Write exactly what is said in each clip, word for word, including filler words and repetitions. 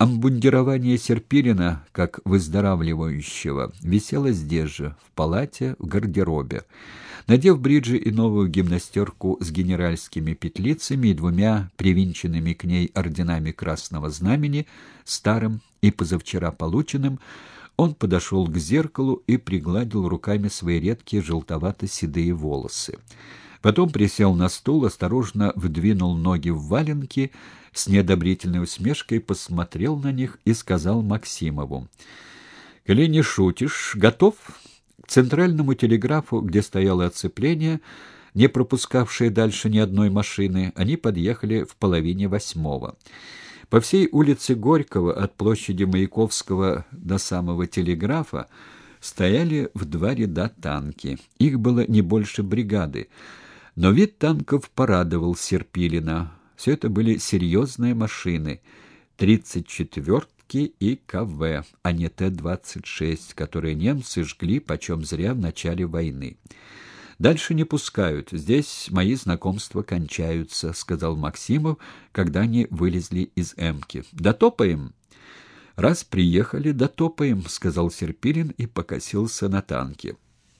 Обмундирование Серпилина, как выздоравливающего, висело здесь же, в палате, в гардеробе. Надев бриджи и новую гимнастерку с генеральскими петлицами и двумя привинченными к ней орденами Красного Знамени, старым и позавчера полученным, он подошел к зеркалу и пригладил руками свои редкие желтовато-седые волосы. Потом присел на стул, осторожно вдвинул ноги в валенки, с неодобрительной усмешкой посмотрел на них и сказал Максимову: «Коли не шутишь, готов?» К центральному телеграфу, где стояло оцепление, не пропускавшее дальше ни одной машины, они подъехали в половине восьмого. По всей улице Горького, от площади Маяковского до самого телеграфа, стояли в два ряда танки. Их было не больше бригады. Но вид танков порадовал Серпилина. Все это были серьезные машины, тридцать четвёрки и ка вэ, а не Т двадцать шесть, которые немцы жгли почем зря в начале войны. «Дальше не пускают, здесь мои знакомства кончаются», — сказал Максимов, когда они вылезли из «Эмки». «Дотопаем?» «Раз приехали, дотопаем», — сказал Серпилин и покосился на танки.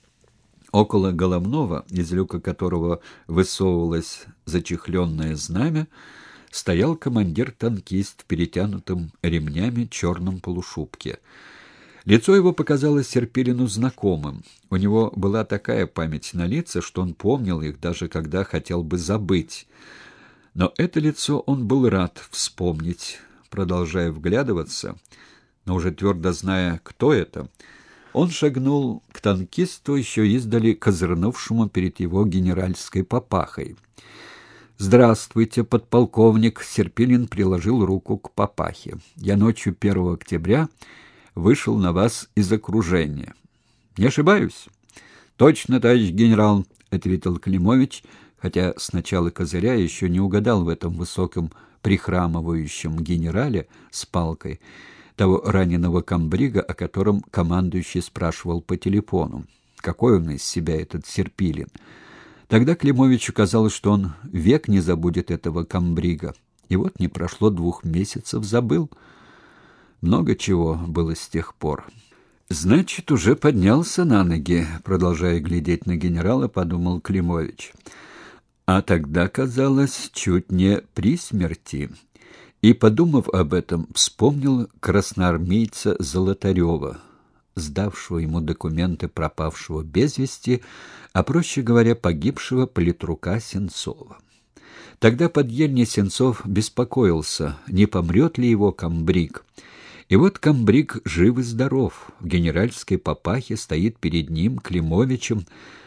Около головного, из люка которого высовывалось зачехленное знамя, стоял командир-танкист в перетянутом ремнями черном полушубке. Лицо его показалось Серпилину знакомым. У него была такая память на лица, что он помнил их, даже когда хотел бы забыть. Но это лицо он был рад вспомнить, продолжая вглядываться, но уже твердо зная, кто это. Он шагнул к танкисту, еще издали козырнувшему перед его генеральской папахой. «Здравствуйте, подполковник!» Серпилин приложил руку к папахе. «Я ночью первого октября вышел на вас из окружения. Не ошибаюсь?» «Точно, товарищ генерал», — ответил Климович, хотя сначала козыря еще не угадал в этом высоком прихрамывающем генерале с палкой того раненого комбрига, о котором командующий спрашивал по телефону. Какой он из себя, этот Серпилин? Тогда Климовичу казалось, что он век не забудет этого комбрига. И вот не прошло двух месяцев, забыл. Много чего было с тех пор. «Значит, уже поднялся на ноги», — продолжая глядеть на генерала, подумал Климович. А тогда, казалось, чуть не при смерти. И, подумав об этом, вспомнил красноармейца Золотарева, сдавшего ему документы пропавшего без вести, а, проще говоря, погибшего политрука Сенцова. Тогда под ельней Сенцов беспокоился, не помрет ли его комбриг. И вот комбриг жив и здоров, в генеральской папахе стоит перед ним, Климовичем,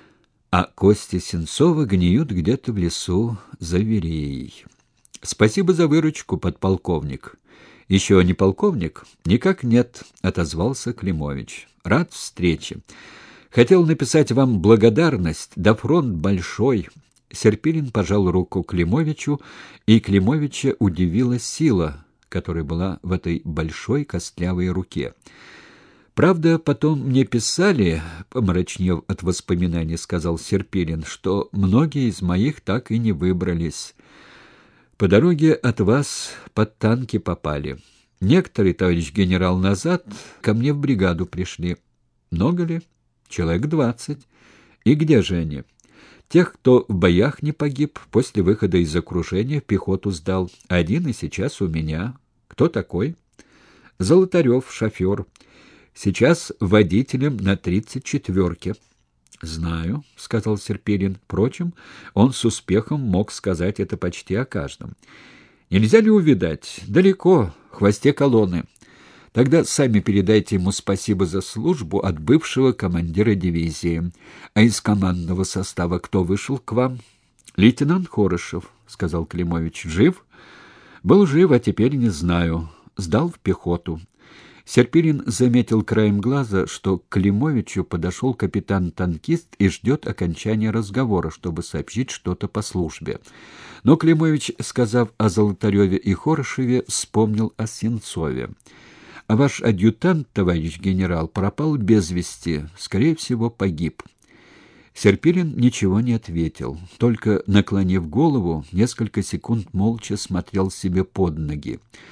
а кости Сенцова гниют где-то в лесу за Вереей. «Спасибо за выручку, подполковник». «Еще не полковник?» «Никак нет», — отозвался Климович. «Рад встрече. Хотел написать вам благодарность, да фронт большой». Серпилин пожал руку Климовичу, и Климовича удивила сила, которая была в этой большой костлявой руке. «Правда, потом мне писали, — помрачнев от воспоминаний, сказал Серпилин, — что многие из моих так и не выбрались. По дороге от вас под танки попали. Некоторые, товарищ генерал, назад ко мне в бригаду пришли. Много ли? Человек двадцать. И где же они? Тех, кто в боях не погиб, после выхода из окружения в пехоту сдал. Один и сейчас у меня. Кто такой? Золотарев, шофер. Сейчас водителем на тридцать четвёрке. «Знаю», — сказал Серпилин. Впрочем, он с успехом мог сказать это почти о каждом. «Нельзя ли увидать? Далеко, в хвосте колонны. Тогда сами передайте ему спасибо за службу от бывшего командира дивизии. А из командного состава кто вышел к вам?» «Лейтенант Хорошев», — сказал Климович. «Жив?» «Был жив, а теперь не знаю. Сдал в пехоту». Серпилин заметил краем глаза, что к Климовичу подошел капитан-танкист и ждет окончания разговора, чтобы сообщить что-то по службе. Но Климович, сказав о Золотареве и Хорошеве, вспомнил о Сенцове. «А ваш адъютант, товарищ генерал, пропал без вести, скорее всего, погиб». Серпилин ничего не ответил, только, наклонив голову, несколько секунд молча смотрел себе под ноги.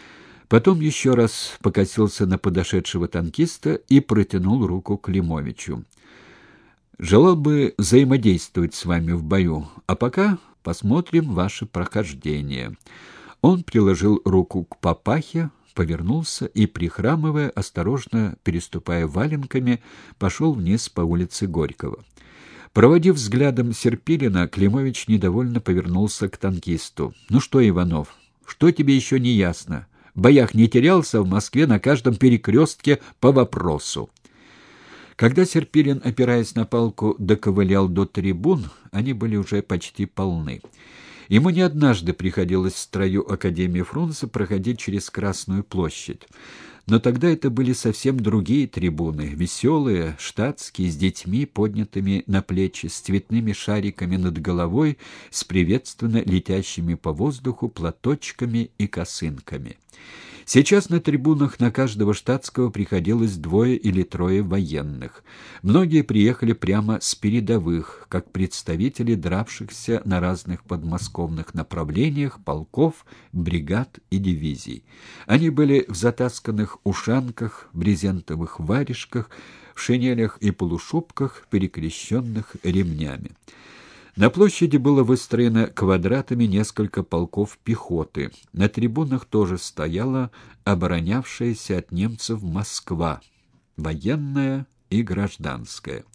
Потом еще раз покосился на подошедшего танкиста и протянул руку Климовичу. «Желал бы взаимодействовать с вами в бою, а пока посмотрим ваше прохождение». Он приложил руку к папахе, повернулся и, прихрамывая, осторожно переступая валенками, пошел вниз по улице Горького. Проводив взглядом Серпилина, Климович недовольно повернулся к танкисту. «Ну что, Иванов, что тебе еще не ясно? В боях не терялся в Москве на каждом перекрестке по вопросу». Когда Серпилин, опираясь на палку, доковылял до трибун, они были уже почти полны. Ему не однажды приходилось в строю Академии Фрунзе проходить через Красную площадь. Но тогда это были совсем другие трибуны, веселые, штатские, с детьми, поднятыми на плечи, с цветными шариками над головой, с приветственно летящими по воздуху платочками и косынками. Сейчас на трибунах на каждого штатского приходилось двое или трое военных. Многие приехали прямо с передовых, как представители дравшихся на разных подмосковных направлениях полков, бригад и дивизий. Они были в затасканных ушанках, брезентовых варежках, в шинелях и полушубках, перекрещенных ремнями. На площади было выстроено квадратами несколько полков пехоты. На трибунах тоже стояла оборонявшаяся от немцев Москва, военная и гражданская.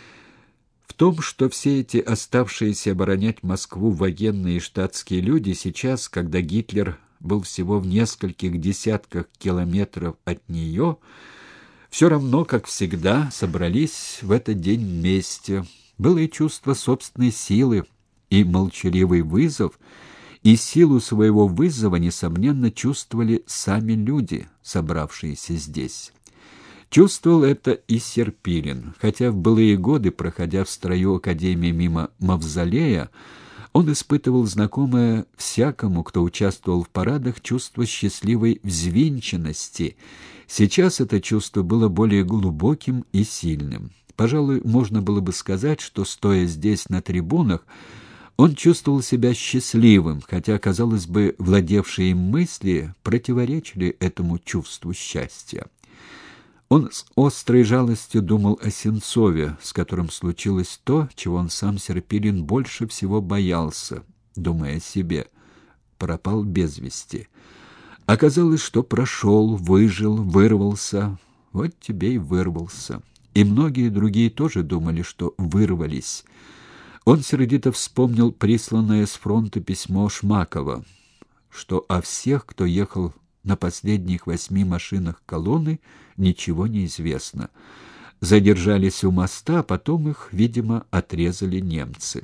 В том, что все эти оставшиеся оборонять Москву военные и штатские люди сейчас, когда Гитлер был всего в нескольких десятках километров от нее, все равно, как всегда, собрались в этот день вместе. Было и чувство собственной силы, и молчаливый вызов, и силу своего вызова, несомненно, чувствовали сами люди, собравшиеся здесь. Чувствовал это и Серпилин, хотя в былые годы, проходя в строю Академии мимо мавзолея, он испытывал знакомое всякому, кто участвовал в парадах, чувство счастливой взвинченности. Сейчас это чувство было более глубоким и сильным. Пожалуй, можно было бы сказать, что, стоя здесь на трибунах, он чувствовал себя счастливым, хотя, казалось бы, владевшие им мысли противоречили этому чувству счастья. Он с острой жалостью думал о Сенцове, с которым случилось то, чего он сам, Серпилин, больше всего боялся, думая о себе. Пропал без вести. Оказалось, что прошел, выжил, вырвался. Вот тебе и вырвался. И многие другие тоже думали, что вырвались. Он сердито вспомнил присланное с фронта письмо Шмакова, что о всех, кто ехал на последних восьми машинах колонны, ничего не известно. Задержались у моста, а потом их, видимо, отрезали немцы.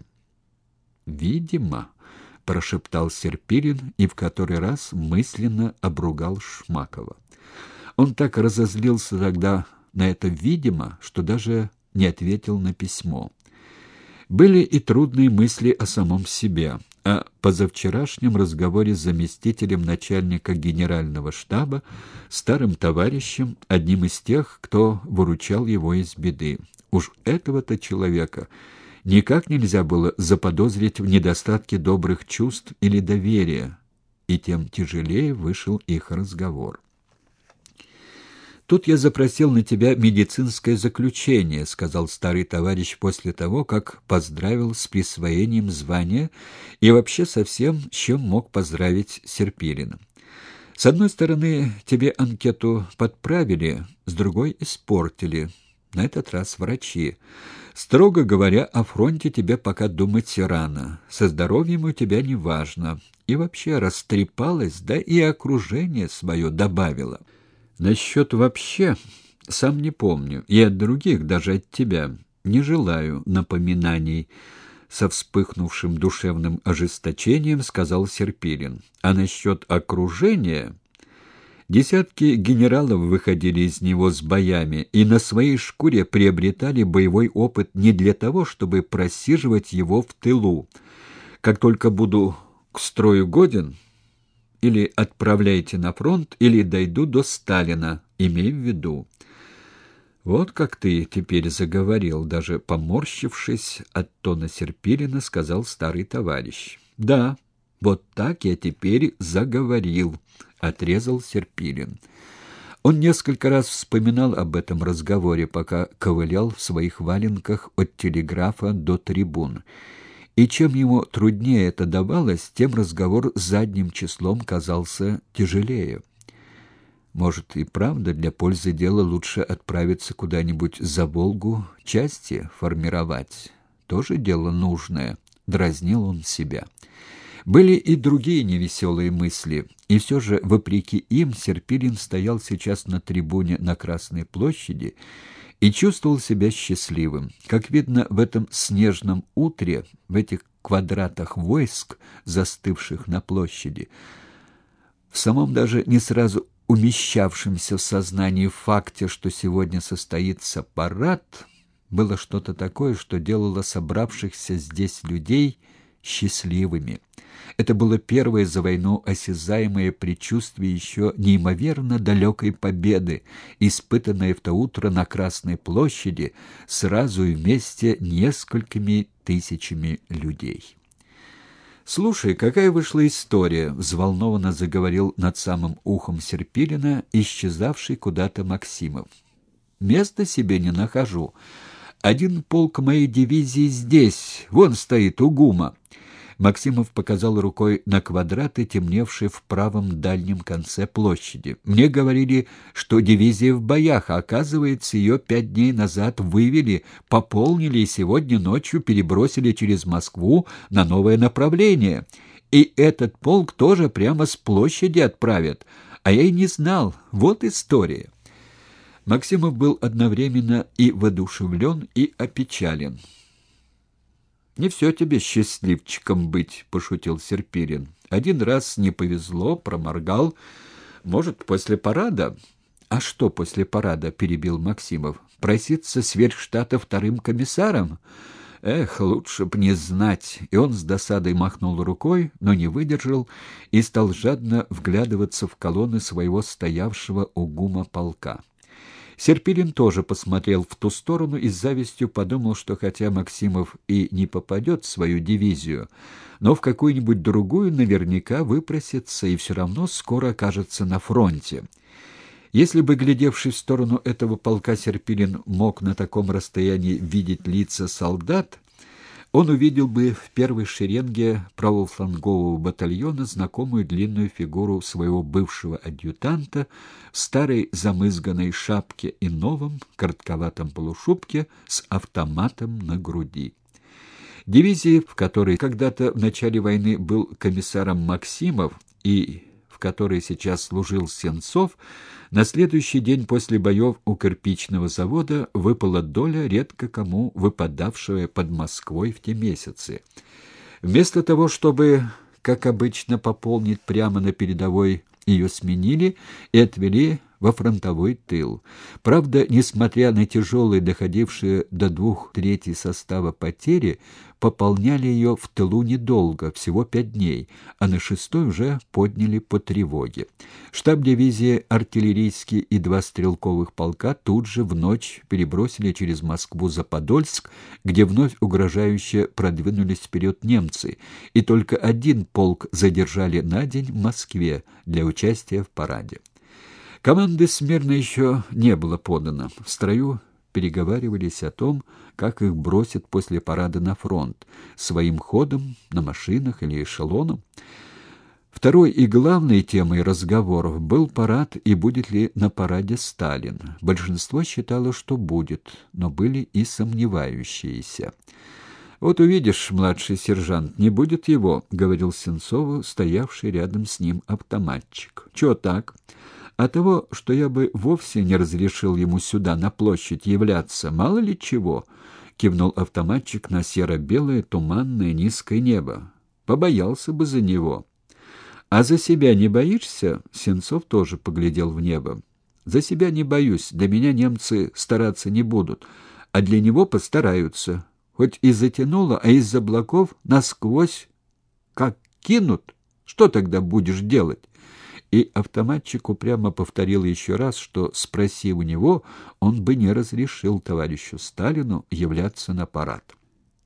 «Видимо», — прошептал Серпилин и в который раз мысленно обругал Шмакова. Он так разозлился тогда на это «видимо», что даже не ответил на письмо. Были и трудные мысли о самом себе, о позавчерашнем разговоре с заместителем начальника генерального штаба, старым товарищем, одним из тех, кто выручал его из беды. Уж этого-то человека никак нельзя было заподозрить в недостатке добрых чувств или доверия, и тем тяжелее вышел их разговор. «Тут я запросил на тебя медицинское заключение», — сказал старый товарищ после того, как поздравил с присвоением звания и вообще со всем, с чем мог поздравить Серпилина. «С одной стороны, тебе анкету подправили, с другой — испортили. На этот раз врачи. Строго говоря, о фронте тебе пока думать рано. Со здоровьем у тебя неважно. И вообще растрепалась, да и окружение свое добавило. Насчет вообще, сам не помню, и от других, даже от тебя, не желаю напоминаний», — со вспыхнувшим душевным ожесточением сказал Серпилин. «А насчет окружения...» Десятки генералов выходили из него с боями и на своей шкуре приобретали боевой опыт не для того, чтобы просиживать его в тылу. Как только буду к строю годен... Или отправляйте на фронт, или дойду до Сталина, имей в виду». «Вот как ты теперь заговорил», — даже поморщившись от тона Серпилина, сказал старый товарищ. «Да, Вот так я теперь заговорил, — отрезал Серпилин. Он несколько раз вспоминал об этом разговоре, пока ковылял в своих валенках от телеграфа до трибун. И чем ему труднее это давалось, тем разговор задним числом казался тяжелее. Может, и правда для пользы дела лучше отправиться куда-нибудь за Волгу, части формировать. Тоже дело нужное, — дразнил он себя. Были и другие невеселые мысли, и все же, вопреки им, Серпилин стоял сейчас на трибуне на Красной площади и чувствовал себя счастливым. Как видно, в этом снежном утре, в этих квадратах войск, застывших на площади, в самом даже не сразу умещавшемся в сознании факте, что сегодня состоится парад, было что-то такое, что делало собравшихся здесь людей счастливыми. Это было первое за войну осязаемое предчувствие еще неимоверно далекой победы, испытанное в то утро на Красной площади сразу и вместе несколькими тысячами людей. «Слушай, какая вышла история!» — взволнованно заговорил над самым ухом Серпилина исчезавший куда-то Максимов. «Места себе не нахожу. Один полк моей дивизии здесь, вон стоит у ГУМа». Максимов показал рукой на квадраты, темневшие в правом дальнем конце площади. «Мне говорили, что дивизия в боях, а оказывается, ее пять дней назад вывели, пополнили и сегодня ночью перебросили через Москву на новое направление. И этот полк тоже прямо с площади отправят. А я и не знал. Вот история». Максимов был одновременно и воодушевлен, и опечален. «Не все тебе счастливчиком быть», — пошутил Серпилин. «Один раз не повезло, проморгал. Может, после парада?» «А что после парада?» — перебил Максимов. «Проситься сверхштата вторым комиссаром? Эх, лучше б не знать». И он с досадой махнул рукой, но не выдержал и стал жадно вглядываться в колонны своего стоявшего у ГУМа полка. Серпилин тоже посмотрел в ту сторону и с завистью подумал, что хотя Максимов и не попадет в свою дивизию, но в какую-нибудь другую наверняка выпросится и все равно скоро окажется на фронте. Если бы, глядевший в сторону этого полка, Серпилин мог на таком расстоянии видеть лица солдат, он увидел бы в первой шеренге правофлангового батальона знакомую длинную фигуру своего бывшего адъютанта в старой замызганной шапке и новом коротковатом полушубке с автоматом на груди. Дивизии, в которой когда-то в начале войны был комиссаром Максимов и в которой сейчас служил Сенцов, на следующий день после боев у кирпичного завода выпала доля, редко кому выпадавшая под Москвой в те месяцы. Вместо того, чтобы, как обычно, пополнить прямо на передовой, ее сменили и отвели во фронтовой тыл. Правда, несмотря на тяжелые, доходившие до двух третей состава потери, пополняли ее в тылу недолго, всего пять дней, а на шестой уже подняли по тревоге. Штаб дивизии артиллерийский и два стрелковых полка тут же в ночь перебросили через Москву за Подольск, где вновь угрожающе продвинулись вперед немцы, и только один полк задержали на день в Москве для участия в параде. Команды смирно еще не было подано. В строю переговаривались о том, как их бросят после парада на фронт, своим ходом, на машинах или эшелоном. Второй и главной темой разговоров был парад и будет ли на параде Сталин. Большинство считало, что будет, но были и сомневающиеся. «Вот увидишь, младший сержант, не будет его», — говорил Сенцову, стоявший рядом с ним автоматчик. «Чего так?» «А того, что я бы вовсе не разрешил ему сюда, на площадь, являться, мало ли чего», — кивнул автоматчик на серо-белое, туманное, низкое небо. «Побоялся бы за него». «А за себя не боишься?» — Сенцов тоже поглядел в небо. «За себя не боюсь, для меня немцы стараться не будут, а для него постараются. Хоть и затянуло, а из облаков насквозь как кинут, что тогда будешь делать?» И автоматчик упрямо повторил еще раз, что, спроси у него, он бы не разрешил товарищу Сталину являться на парад.